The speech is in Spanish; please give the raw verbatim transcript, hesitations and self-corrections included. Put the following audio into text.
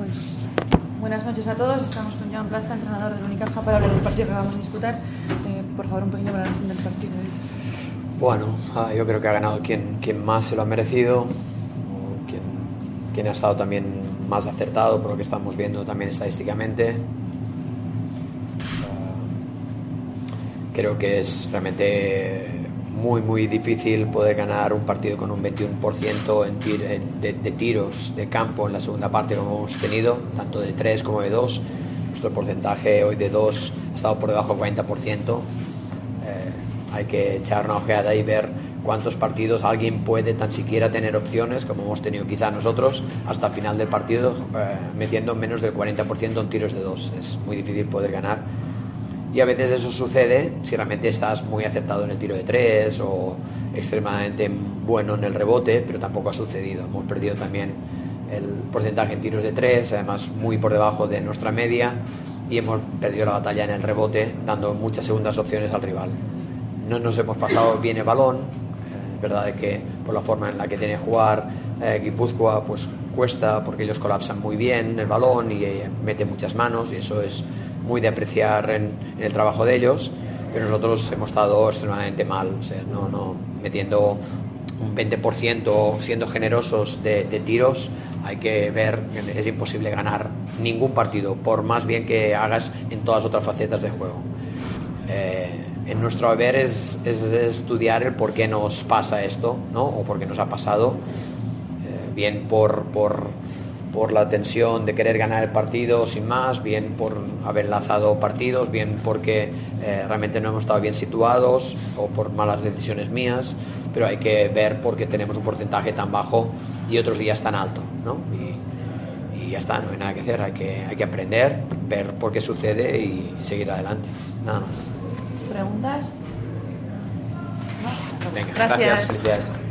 Buenas noches a todos. Estamos con Joan Plaza, entrenador del Unicaja, para hablar del partido que vamos a disputar. Eh, por favor, un pequeño valoración del partido. Bueno, yo creo que ha ganado quien, quien más se lo ha merecido, quien, quien ha estado también más acertado por lo que estamos viendo también estadísticamente. Creo que es realmente muy muy difícil poder ganar un partido con un veintiuno por ciento en tir, de, de tiros de campo en la segunda parte como hemos tenido, tanto de tres como de dos. Nuestro porcentaje hoy de dos ha estado por debajo del cuarenta por ciento. Eh, hay que echar una ojeada y ver cuántos partidos alguien puede tan siquiera tener opciones, como hemos tenido quizá nosotros, hasta el final del partido, eh, metiendo menos del cuarenta por ciento en tiros de dos. Es muy difícil poder ganar. Y a veces eso sucede si realmente estás muy acertado en el tiro de tres o extremadamente bueno en el rebote, pero tampoco ha sucedido. Hemos perdido también el porcentaje en tiros de tres, además muy por debajo de nuestra media, y hemos perdido la batalla en el rebote, dando muchas segundas opciones al rival. No nos hemos pasado bien el balón. Es verdad que por la forma en la que tiene que jugar eh, Guipúzcoa, pues cuesta, porque ellos colapsan muy bien el balón y eh, meten muchas manos, y eso es muy de apreciar en, en el trabajo de ellos, pero nosotros hemos estado extremadamente mal, o sea, no, no, metiendo un veinte por ciento, siendo generosos de, de tiros. Hay que ver que es imposible ganar ningún partido, por más bien que hagas en todas otras facetas de juego. Eh, en nuestro haber es, es estudiar el por qué nos pasa esto, ¿no? O por qué nos ha pasado, eh, bien por, por por la tensión de querer ganar el partido sin más, bien por haber lanzado partidos, bien porque eh, realmente no hemos estado bien situados o por malas decisiones mías, pero hay que ver por qué tenemos un porcentaje tan bajo y otros días tan alto, ¿no? Y, y ya está, no hay nada que hacer, hay que, hay que aprender, ver por qué sucede y, y seguir adelante, nada más. ¿Preguntas? Venga, gracias. Gracias, felicidades.